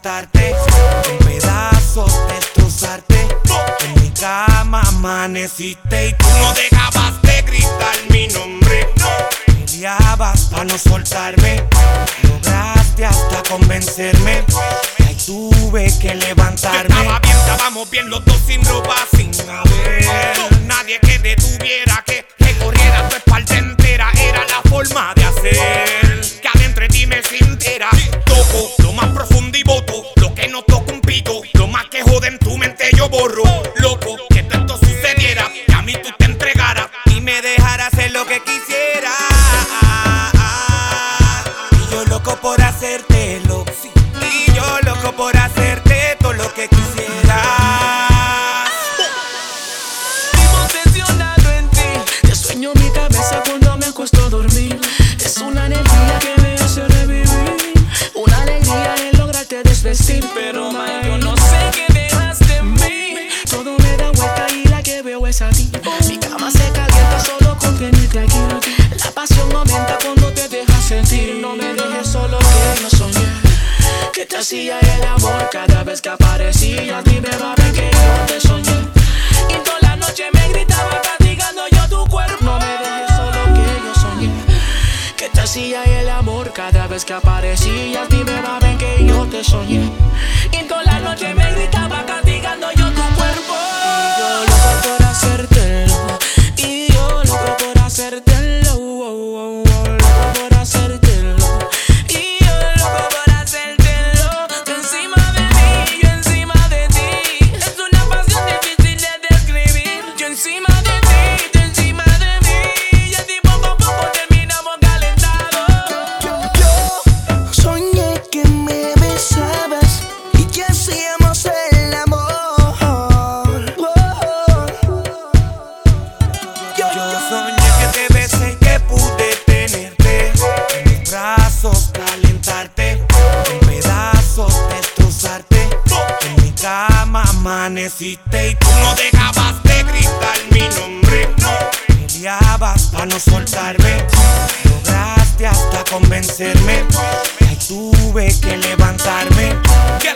calentarte, en pedazos destrozarte. En mi cama amaneciste y tú no dejabas de gritar mi nombre. Peleabas pa' no soltarme, lograste hasta convencerme. Y ahí tuve que levantarme. Yo estaba bien, estábamos bien los dos sin ropa, sin haber nadie que detuviera, que corriera tu espalda entera. Era la forma de hacer que adentro de ti me sintiera. Toco lo más profundo y voto lo que no toca un pito. Lo más que jode en tu mente yo borro. Loco, que esto sucediera, que a mí tú te entregaras y me dejaras hacer lo que quisiera. Y yo loco por hacértelo, y yo loco por hacerte todo lo que quisieras. Vivo obsesionado en ti, te sueño mi cabeza cuando me acuesto a dormir. Es una energía que me hace revivir, una alegría en lograrte desvestir. Pero ma, yo no sé qué dejas de mí. Todo me da vuelta y la que veo es a ti. Mi cama se calienta solo con tenerte aquí. La pasión aumenta cuando te dejas sentir. No me dejes solo que yo soñé que te hacía el amor cada vez que aparecías. Dime, mami, que yo te soñé y toda la noche me gritaba castigando yo tu cuerpo. No me dejes solo que yo soñé que te hacía el amor cada vez que aparecías. Dime, mami, que yo te soñé y toda la noche me gritaba castigando yo tu cuerpo. Y yo loco por hacértelo, y yo loco por hacértelo, loco por hacértelo, y yo loco por hacértelo. Tú encima de mí, yo encima de ti. Es una pasión difícil de describir. Yo encima de ti, tú encima de mí. Y así poco a poco terminamos calentados. Yo soñé que me besabas y que hacíamos el amor. Yo soñé que te besé y que pude tenerte en mis brazos, calentarte, en pedazos destrozarte. En mi cama amaneciste y tú no dejabas de gritar mi nombre. Peleabas pa' no soltarme, lograste hasta convencerme. Y ahí tuve que levantarme.